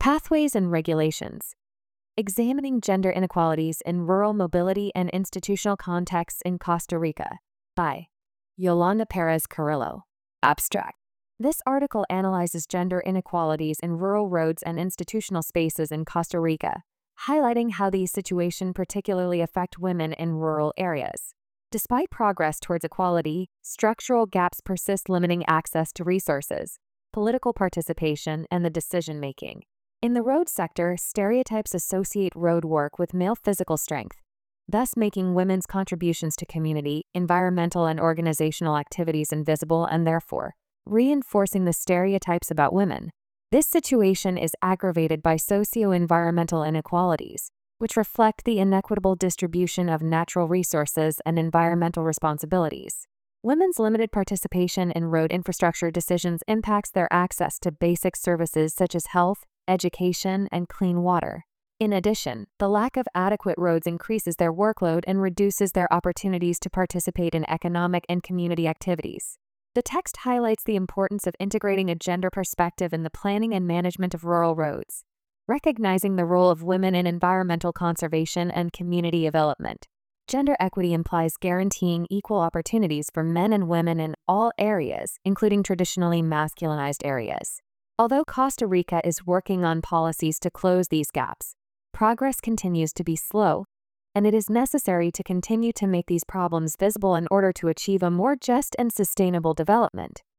Pathways and regulations. Examining gender inequalities in rural mobility and institutional contexts in Costa Rica by Yolanda Perez Carrillo. Abstract. This article analyzes gender inequalities in rural roads and institutional spaces in Costa Rica, highlighting how these situations particularly affect women in rural areas. Despite progress towards equality, structural gaps persist, limiting access to resources, political participation, and the decision-making. In the road sector, stereotypes associate road work with male physical strength, thus making women's contributions to community, environmental, and organizational activities invisible and therefore reinforcing the stereotypes about women. This situation is aggravated by socio-environmental inequalities, which reflect the inequitable distribution of natural resources and environmental responsibilities. Women's limited participation in road infrastructure decisions impacts their access to basic services such as health, education, and clean water. In addition, the lack of adequate roads increases their workload and reduces their opportunities to participate in economic and community activities. The text highlights the importance of integrating a gender perspective in the planning and management of rural roads, recognizing the role of women in environmental conservation and community development. Gender equity implies guaranteeing equal opportunities for men and women in all areas, including traditionally masculinized areas. Although Costa Rica is working on policies to close these gaps, progress continues to be slow, and it is necessary to continue to make these problems visible in order to achieve a more just and sustainable development.